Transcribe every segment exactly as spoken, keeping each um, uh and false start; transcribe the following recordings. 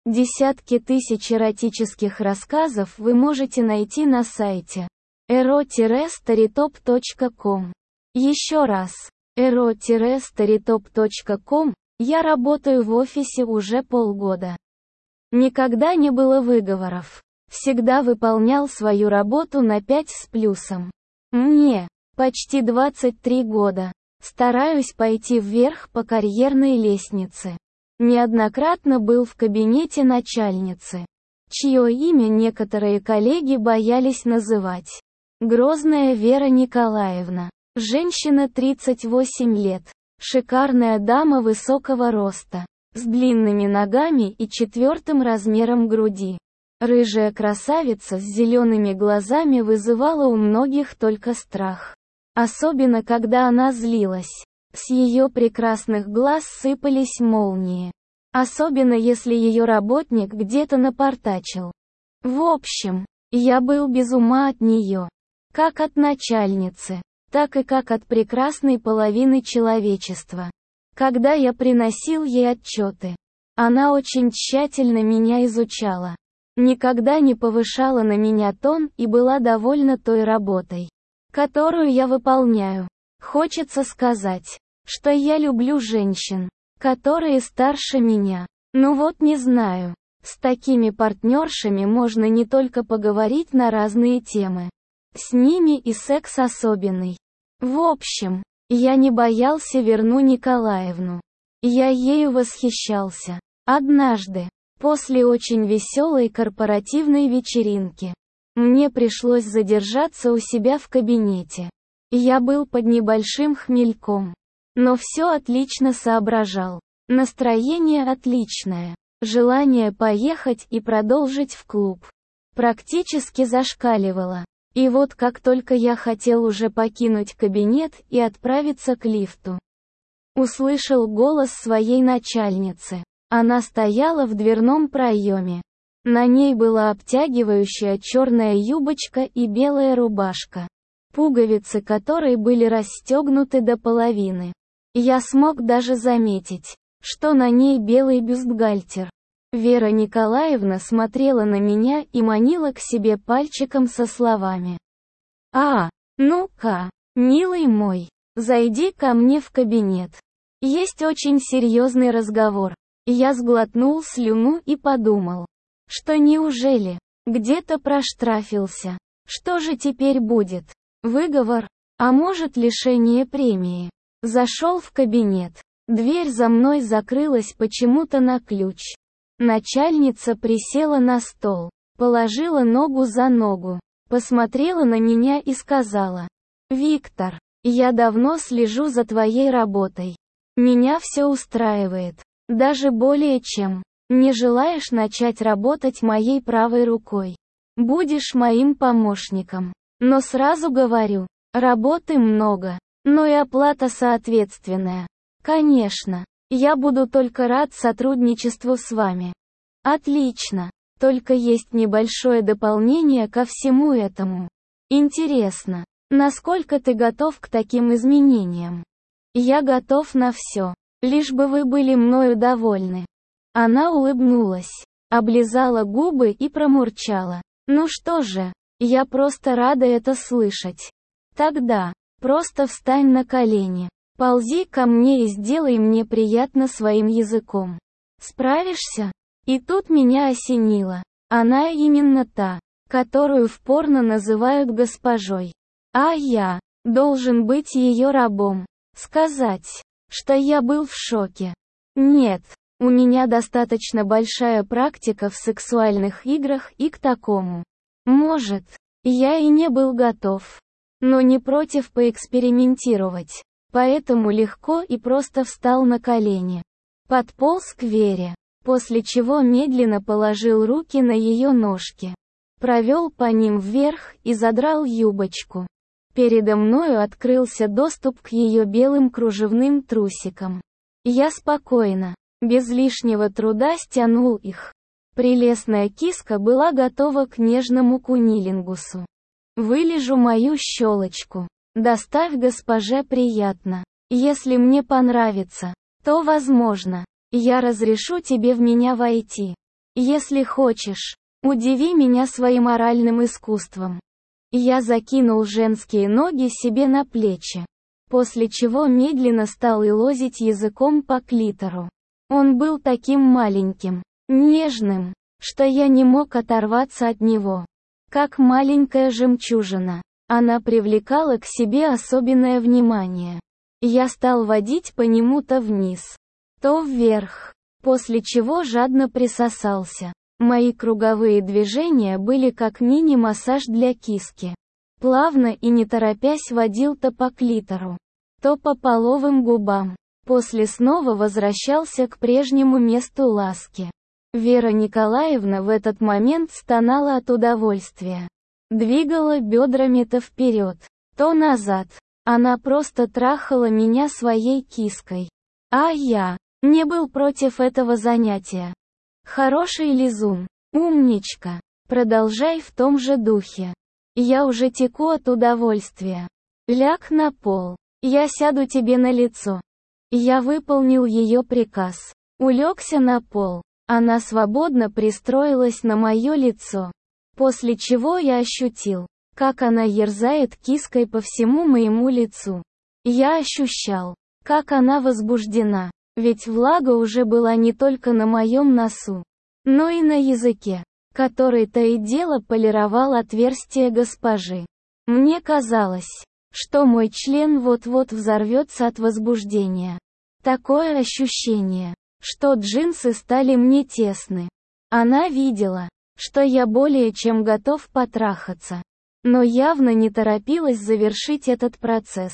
Десятки тысяч эротических рассказов вы можете найти на сайте эро старитоп точка ком. Еще раз, эро старитоп точка ком. Я работаю в офисе уже полгода. Никогда не было выговоров. Всегда выполнял свою работу на пять с плюсом. Мне почти двадцать три года. Стараюсь пойти вверх по карьерной лестнице. Неоднократно был в кабинете начальницы, чье имя некоторые коллеги боялись называть. Грозная Вера Николаевна. Женщина тридцать восемь лет. Шикарная дама высокого роста, с длинными ногами и четвертым размером груди. Рыжая красавица с зелеными глазами вызывала у многих только страх. Особенно когда она злилась. С ее прекрасных глаз сыпались молнии. Особенно если ее работник где-то напортачил. В общем, я был без ума от нее. Как от начальницы, так и как от прекрасной половины человечества. Когда я приносил ей отчеты, она очень тщательно меня изучала. Никогда не повышала на меня тон и была довольна той работой, которую я выполняю. Хочется сказать, что я люблю женщин, которые старше меня. Ну вот не знаю, с такими партнершами можно не только поговорить на разные темы. С ними и секс особенный. В общем, я не боялся Верну Николаевну. Я ею восхищался. Однажды, после очень веселой корпоративной вечеринки, мне пришлось задержаться у себя в кабинете. Я был под небольшим хмельком, но все отлично соображал. Настроение отличное. Желание поехать и продолжить в клуб практически зашкаливало. И вот как только я хотел уже покинуть кабинет и отправиться к лифту, услышал голос своей начальницы. Она стояла в дверном проеме. На ней была обтягивающая черная юбочка и белая рубашка, пуговицы которой были расстегнуты до половины. Я смог даже заметить, что на ней белый бюстгальтер. Вера Николаевна смотрела на меня и манила к себе пальчиком со словами: «А, ну-ка, милый мой, зайди ко мне в кабинет. Есть очень серьезный разговор». Я сглотнул слюну и подумал, что неужели где-то проштрафился. Что же теперь будет? Выговор? А может, лишение премии? Зашел в кабинет. Дверь за мной закрылась почему-то на ключ. Начальница присела на стол, положила ногу за ногу, посмотрела на меня и сказала: «Виктор, я давно слежу за твоей работой. Меня все устраивает. Даже более чем. Не желаешь начать работать моей правой рукой? Будешь моим помощником. Но сразу говорю, работы много, но и оплата соответственная. Конечно. Я буду только рад сотрудничеству с вами». Отлично. Только есть небольшое дополнение ко всему этому. Интересно, насколько ты готов к таким изменениям? Я готов на все, лишь бы вы были мною довольны. Она улыбнулась, облизала губы и промурчала: «Ну что же, я просто рада это слышать. Тогда, просто встань на колени. Ползи ко мне и сделай мне приятно своим языком. Справишься?» И тут меня осенило. Она именно та, которую в порно называют госпожой. А я должен быть ее рабом. Сказать, что я был в шоке. Нет, у меня достаточно большая практика в сексуальных играх и к такому. Может, я и не был готов, но не против поэкспериментировать. Поэтому легко и просто встал на колени. Подполз к Вере, после чего медленно положил руки на ее ножки. Провел по ним вверх и задрал юбочку. Передо мною открылся доступ к ее белым кружевным трусикам. Я спокойно, без лишнего труда стянул их. Прелестная киска была готова к нежному кунилингусу. «Вылижу мою щелочку. Доставь госпоже приятно. Если мне понравится, то возможно, я разрешу тебе в меня войти». Если хочешь, удиви меня своим оральным искусством. Я закинул женские ноги себе на плечи, после чего медленно стал илозить языком по клитору. Он был таким маленьким, нежным, что я не мог оторваться от него. Как маленькая жемчужина, она привлекала к себе особенное внимание. Я стал водить по нему то вниз, то вверх, после чего жадно присосался. Мои круговые движения были как мини-массаж для киски. Плавно и не торопясь водил то по клитору, то по половым губам. После снова возвращался к прежнему месту ласки. Вера Николаевна в этот момент стонала от удовольствия. Двигала бедрами то вперед, то назад. Она просто трахала меня своей киской. А я не был против этого занятия. Хороший лизун, умничка, продолжай в том же духе. Я уже теку от удовольствия. Ляг на пол, я сяду тебе на лицо. Я выполнил ее приказ. Улегся на пол. Она свободно пристроилась на мое лицо. После чего я ощутил, как она ерзает киской по всему моему лицу. Я ощущал, как она возбуждена, ведь влага уже была не только на моем носу, но и на языке, который то и дело полировал отверстие госпожи. Мне казалось, что мой член вот-вот взорвется от возбуждения. Такое ощущение, что джинсы стали мне тесны. Она видела, что я более чем готов потрахаться, но явно не торопилась завершить этот процесс.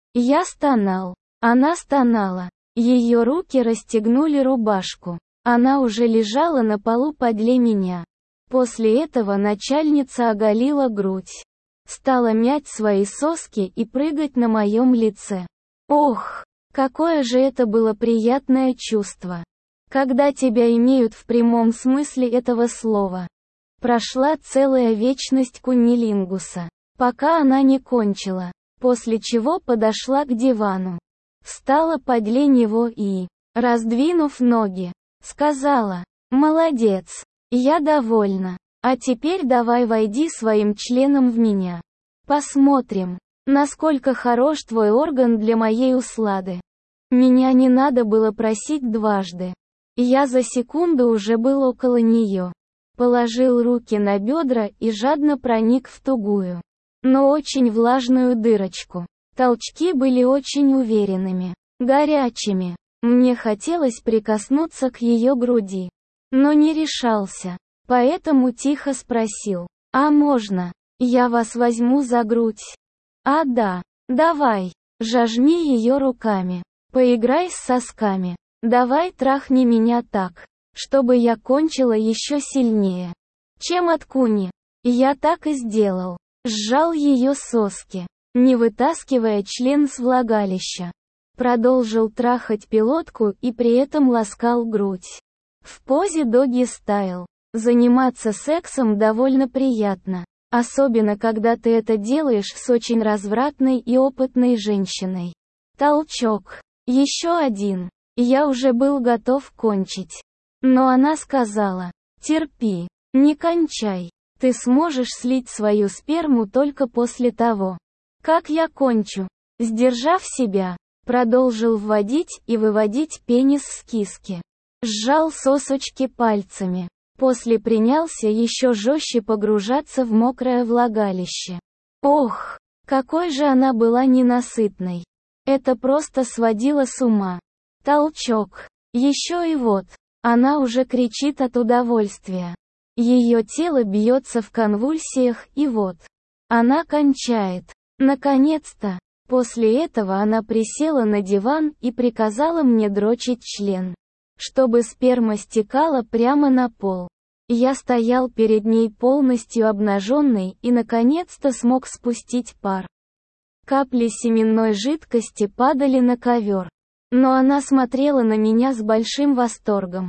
Я стонал, она стонала, ее руки расстегнули рубашку. Она уже лежала на полу подле меня. После этого начальница оголила грудь. Стала мять свои соски и прыгать на моем лице. Ох, какое же это было приятное чувство, когда тебя имеют в прямом смысле этого слова. Прошла целая вечность куннилингуса, пока она не кончила, после чего подошла к дивану. Встала подле него и, раздвинув ноги, сказала: «Молодец, я довольна. А теперь давай войди своим членом в меня. Посмотрим, насколько хорош твой орган для моей услады». Меня не надо было просить дважды. Я за секунду уже был около нее. Положил руки на бедра и жадно проник в тугую, но очень влажную дырочку. Толчки были очень уверенными, горячими. Мне хотелось прикоснуться к ее груди, но не решался. Поэтому тихо спросил: «А можно? Я вас возьму за грудь?» «А да, давай, жажми ее руками. Поиграй с сосками. Давай трахни меня так, чтобы я кончила еще сильнее, чем от куни». Я так и сделал. Сжал ее соски, не вытаскивая член с влагалища. Продолжил трахать пилотку и при этом ласкал грудь. В позе доги-стайл. Заниматься сексом довольно приятно, особенно когда ты это делаешь с очень развратной и опытной женщиной. Толчок. Еще один. Я уже был готов кончить. Но она сказала: «Терпи, не кончай. Ты сможешь слить свою сперму только после того, как я кончу». Сдержав себя, продолжил вводить и выводить пенис с киски. Сжал сосочки пальцами. После принялся еще жестче погружаться в мокрое влагалище. Ох, какой же она была ненасытной. Это просто сводило с ума. Толчок. Еще и вот. Она уже кричит от удовольствия. Ее тело бьется в конвульсиях и вот. Она кончает. Наконец-то. После этого она присела на диван и приказала мне дрочить член, чтобы сперма стекала прямо на пол. Я стоял перед ней полностью обнаженный и наконец-то смог спустить пар. Капли семенной жидкости падали на ковер, но она смотрела на меня с большим восторгом.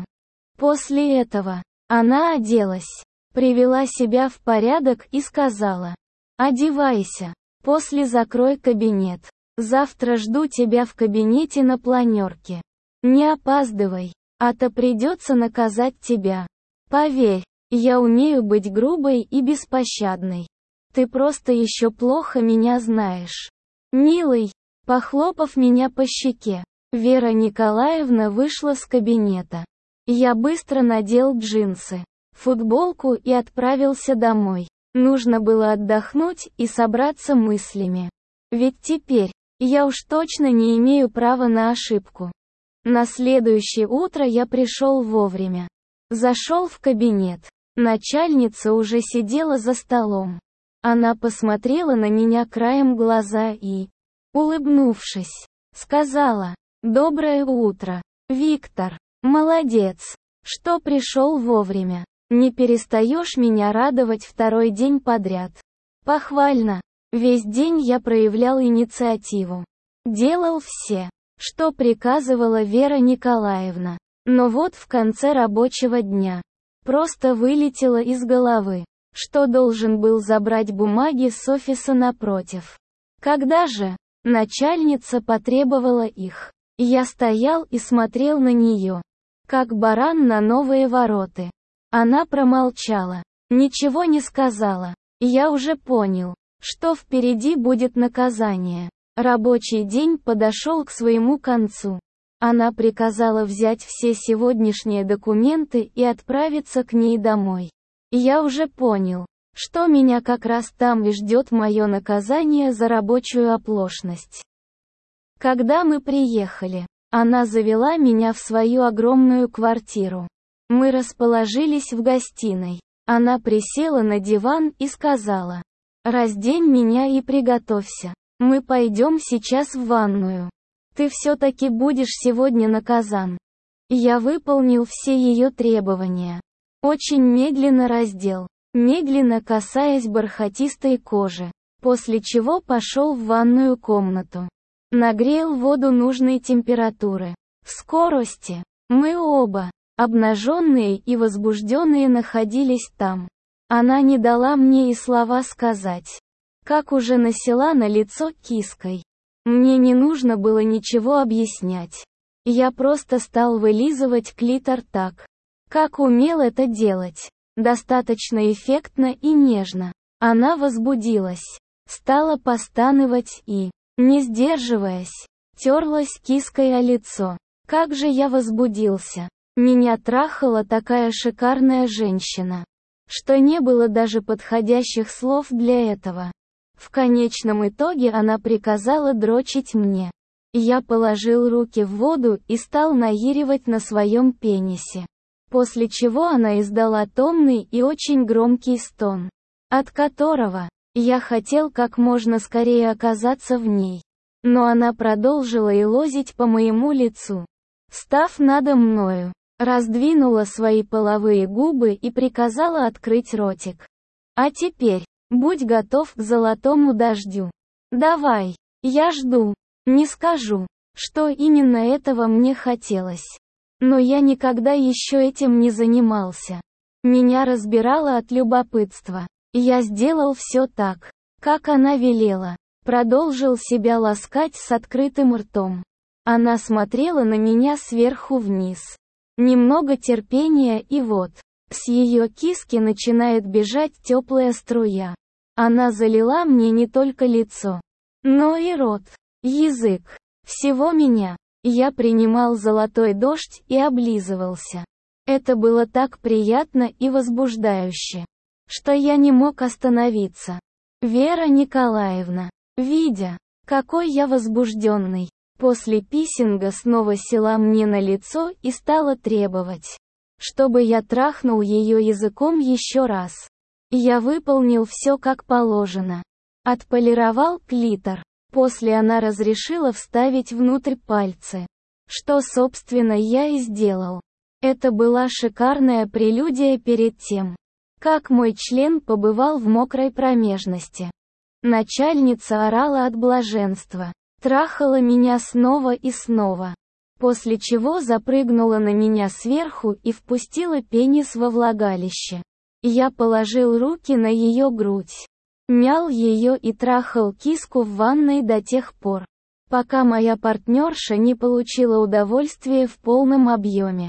После этого она оделась, привела себя в порядок и сказала: «Одевайся, после закрой кабинет. Завтра жду тебя в кабинете на планерке. Не опаздывай, а то придется наказать тебя». Поверь, я умею быть грубой и беспощадной. Ты просто еще плохо меня знаешь. Милый, похлопав меня по щеке, Вера Николаевна вышла с кабинета. Я быстро надел джинсы, футболку и отправился домой. Нужно было отдохнуть и собраться мыслями. Ведь теперь, я уж точно не имею права на ошибку. На следующее утро я пришел вовремя. Зашел в кабинет. Начальница уже сидела за столом. Она посмотрела на меня краем глаза и, улыбнувшись, сказала: «Доброе утро, Виктор. Молодец, что пришел вовремя. Не перестаешь меня радовать второй день подряд. Похвально. Весь день я проявлял инициативу. Делал все, что приказывала Вера Николаевна. Но вот в конце рабочего дня просто вылетело из головы, что должен был забрать бумаги с офиса напротив. Когда же начальница потребовала их, я стоял и смотрел на нее, как баран на новые ворота. Она промолчала, ничего не сказала. Я уже понял, что впереди будет наказание. Рабочий день подошел к своему концу. Она приказала взять все сегодняшние документы и отправиться к ней домой. Я уже понял, что меня как раз там и ждет мое наказание за рабочую оплошность. Когда мы приехали, она завела меня в свою огромную квартиру. Мы расположились в гостиной. Она присела на диван и сказала: «Раздень меня и приготовься. Мы пойдем сейчас в ванную. Ты все-таки будешь сегодня наказан». Я выполнил все ее требования. Очень медленно раздел, медленно касаясь бархатистой кожи, после чего пошел в ванную комнату. Нагрел воду нужной температуры. В скорости. Мы оба, обнаженные и возбужденные, находились там. Она не дала мне и слова сказать, как уже насела на лицо киской. Мне не нужно было ничего объяснять. Я просто стал вылизывать клитор так, как умел это делать. Достаточно эффектно и нежно. Она возбудилась, стала постанывать и, не сдерживаясь, терлась киской о лицо. Как же я возбудился. Меня трахала такая шикарная женщина, что не было даже подходящих слов для этого. В конечном итоге она приказала дрочить мне. Я положил руки в воду и стал наиривать на своем пенисе. После чего она издала томный и очень громкий стон, от которого я хотел как можно скорее оказаться в ней. Но она продолжила елозить по моему лицу, став надо мною, раздвинула свои половые губы и приказала открыть ротик. А теперь, будь готов к золотому дождю. Давай, я жду. Не скажу, что именно этого мне хотелось. Но я никогда еще этим не занимался. Меня разбирало от любопытства. Я сделал все так, как она велела. Продолжил себя ласкать с открытым ртом. Она смотрела на меня сверху вниз. Немного терпения и вот, с ее киски начинает бежать теплая струя. Она залила мне не только лицо, но и рот, язык, всего меня. Я принимал золотой дождь и облизывался. Это было так приятно и возбуждающе, что я не мог остановиться. Вера Николаевна, видя, какой я возбужденный, после писинга снова села мне на лицо и стала требовать, чтобы я трахнул ее языком еще раз. Я выполнил все как положено. Отполировал клитор. После она разрешила вставить внутрь пальцы. Что, собственно, я и сделал. Это была шикарная прелюдия перед тем, как мой член побывал в мокрой промежности. Начальница орала от блаженства, трахала меня снова и снова, после чего запрыгнула на меня сверху и впустила пенис во влагалище. Я положил руки на ее грудь, мял ее и трахал киску в ванной до тех пор, пока моя партнерша не получила удовольствие в полном объеме.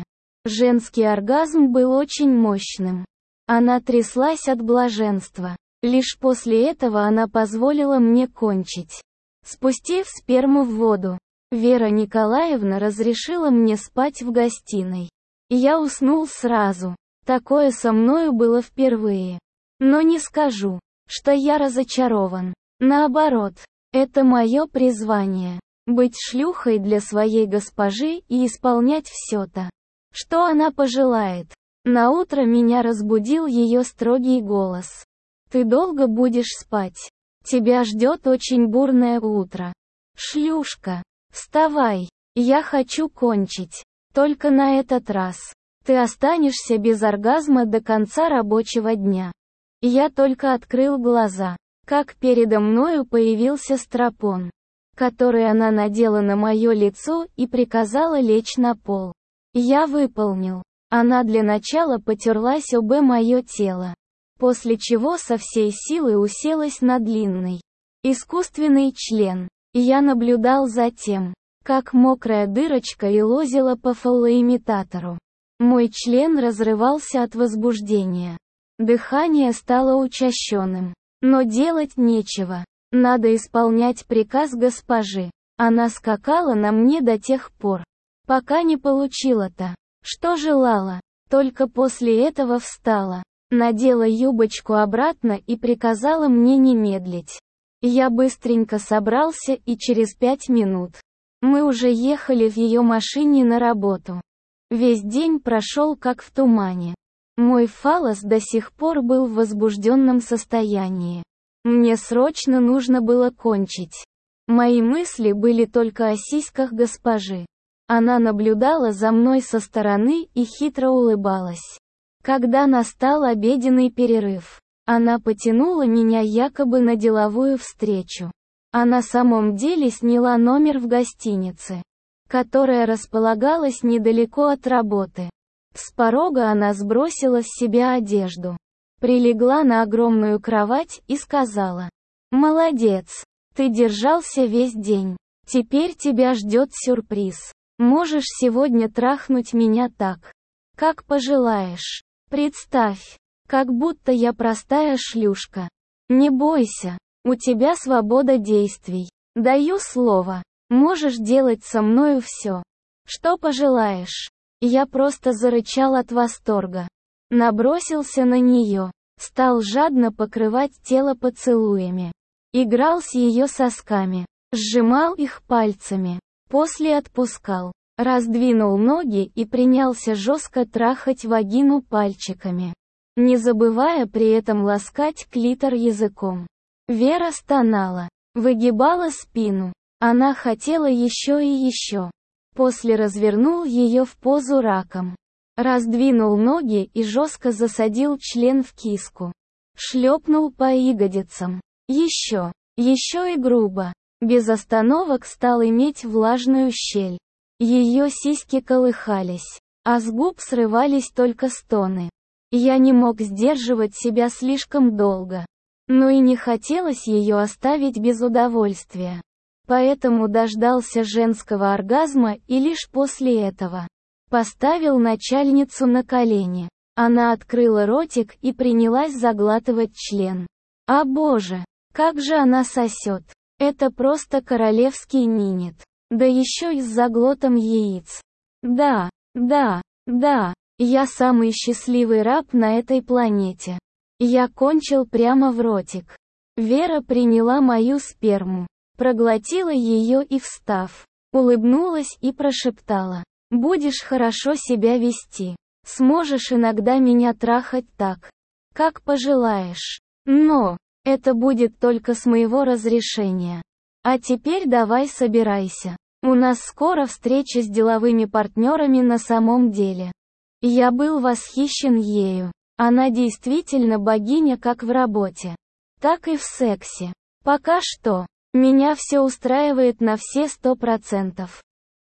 Женский оргазм был очень мощным. Она тряслась от блаженства. Лишь после этого она позволила мне кончить. Спустив сперму в воду, Вера Николаевна разрешила мне спать в гостиной. Я уснул сразу. Такое со мною было впервые. Но не скажу, что я разочарован. Наоборот, это мое призвание. Быть шлюхой для своей госпожи и исполнять все-то, что она пожелает. Наутро меня разбудил ее строгий голос. «Ты долго будешь спать? Тебя ждет очень бурное утро. Шлюшка, вставай, я хочу кончить. Только на этот раз. Ты останешься без оргазма до конца рабочего дня». Я только открыл глаза, как передо мною появился стропон, который она надела на мое лицо и приказала лечь на пол. Я выполнил. Она для начала потерлась об мое тело, после чего со всей силы уселась на длинный, искусственный член. Я наблюдал за тем, как мокрая дырочка елозила по фалоимитатору. Мой член разрывался от возбуждения. Дыхание стало учащенным. Но делать нечего. Надо исполнять приказ госпожи. Она скакала на мне до тех пор, пока не получила то, что желала. Только после этого встала, надела юбочку обратно и приказала мне не медлить. Я быстренько собрался и через пять минут мы уже ехали в ее машине на работу. Весь день прошел как в тумане. Мой фаллос до сих пор был в возбужденном состоянии. Мне срочно нужно было кончить. Мои мысли были только о сиськах госпожи. Она наблюдала за мной со стороны и хитро улыбалась. Когда настал обеденный перерыв, она потянула меня якобы на деловую встречу. А на самом деле сняла номер в гостинице, которая располагалась недалеко от работы. С порога она сбросила с себя одежду, прилегла на огромную кровать и сказала: «Молодец, ты держался весь день. Теперь тебя ждет сюрприз. Можешь сегодня трахнуть меня так, как пожелаешь. Представь, как будто я простая шлюшка. Не бойся, у тебя свобода действий. Даю слово, можешь делать со мною все, что пожелаешь». Я просто зарычал от восторга. Набросился на нее, стал жадно покрывать тело поцелуями. Играл с ее сосками, сжимал их пальцами, после отпускал, раздвинул ноги и принялся жестко трахать вагину пальчиками, не забывая при этом ласкать клитор языком. Вера стонала, выгибала спину. Она хотела еще и еще. После развернул ее в позу раком. Раздвинул ноги и жестко засадил член в киску. Шлепнул по ягодицам. Еще, еще и грубо. Без остановок стал иметь влажную щель. Ее сиськи колыхались, а с губ срывались только стоны. Я не мог сдерживать себя слишком долго. Но и не хотелось ее оставить без удовольствия. Поэтому дождался женского оргазма и лишь после этого поставил начальницу на колени. Она открыла ротик и принялась заглатывать член. А боже, как же она сосет! Это просто королевский минет. Да еще и с заглотом яиц. Да, да, да, я самый счастливый раб на этой планете. Я кончил прямо в ротик. Вера приняла мою сперму. Проглотила ее и, встав, улыбнулась и прошептала: «Будешь хорошо себя вести. Сможешь иногда меня трахать так, как пожелаешь. Но это будет только с моего разрешения. А теперь давай собирайся. У нас скоро встреча с деловыми партнерами на самом деле». Я был восхищен ею. Она действительно богиня как в работе, так и в сексе. Пока что меня все устраивает на все сто процентов.